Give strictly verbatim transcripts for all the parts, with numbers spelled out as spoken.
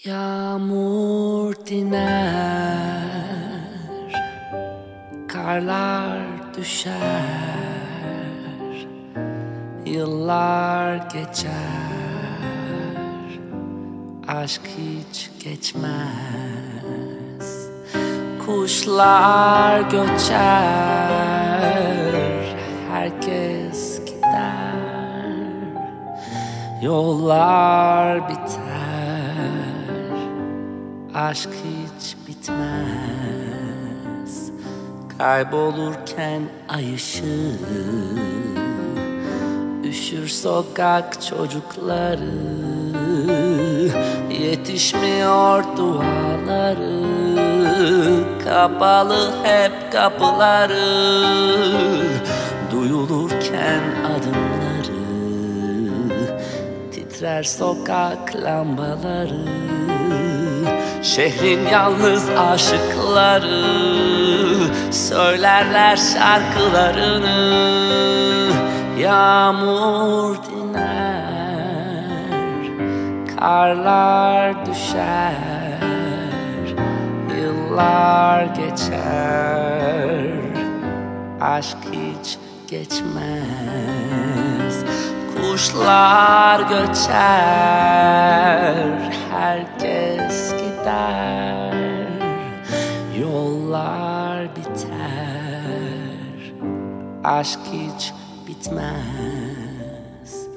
Yağmur diner, karlar düşer, yıllar geçer, aşk hiç geçmez. Kuşlar göçer, herkes gider, yollar biter, aşk hiç bitmez. Kaybolurken ay ışığı, üşür sokak çocukları, yetişmiyor duaları, kapalı hep kapıları, duyulurken adımları, titrer sokak lambaları, şehrin yalnız aşıkları söylerler şarkılarını. Yağmur diner, karlar düşer, yıllar geçer, aşk hiç geçmez. Kuşlar göçer, herkes gider, yollar biter, aşk hiç bitmez.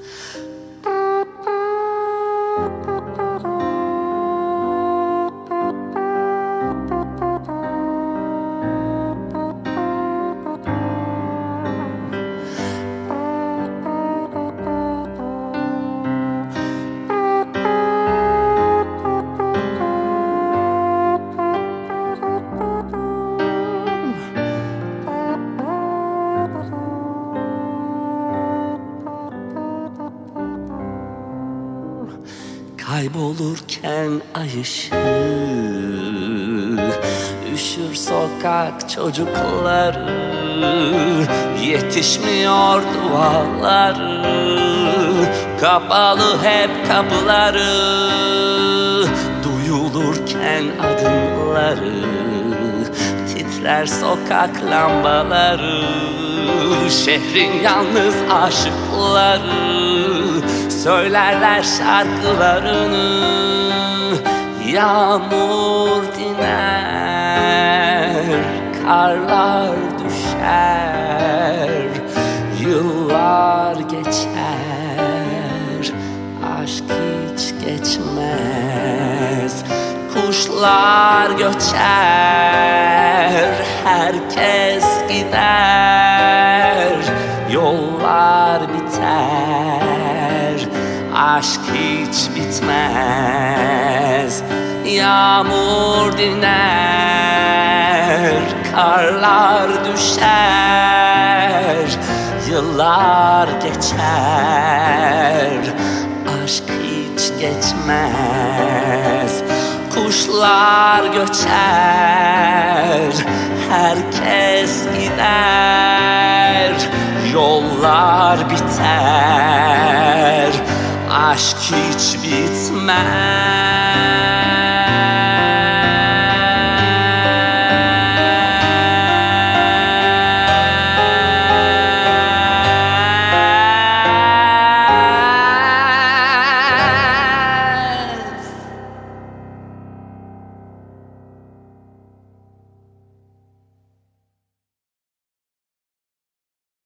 Kaybolurken ay ışığı, üşür sokak çocukları, yetişmiyor duaları, kapalı hep kapıları, duyulurken adımları, titrer sokak lambaları, şehrin yalnız aşıkları söylerler şarkılarını. Yağmur diner, karlar düşer, yıllar geçer, aşk hiç geçmez. Kuşlar göçer, herkes gider, yollar biter, aşk hiç bitmez. Yağmur diner, karlar düşer, yıllar geçer, aşk hiç geçmez. Kuşlar göçer, herkes gider, yollar biter, aşk hiç bitmez.